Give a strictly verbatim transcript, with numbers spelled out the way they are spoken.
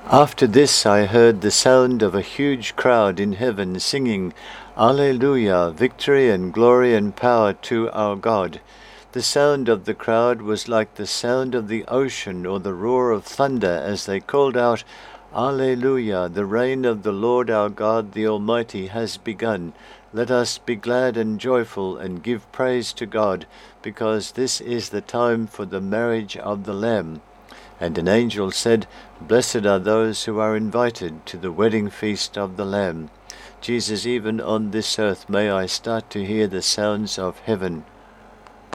After this I heard the sound of a huge crowd in heaven singing, Alleluia, victory and glory and power to our God. The sound of the crowd was like the sound of the ocean or the roar of thunder as they called out, Alleluia, the reign of the Lord our God the Almighty has begun. Let us be glad and joyful and give praise to God, because this is the time for the marriage of the Lamb. And an angel said, Blessed are those who are invited to the wedding feast of the Lamb. Jesus, even on this earth may I start to hear the sounds of heaven.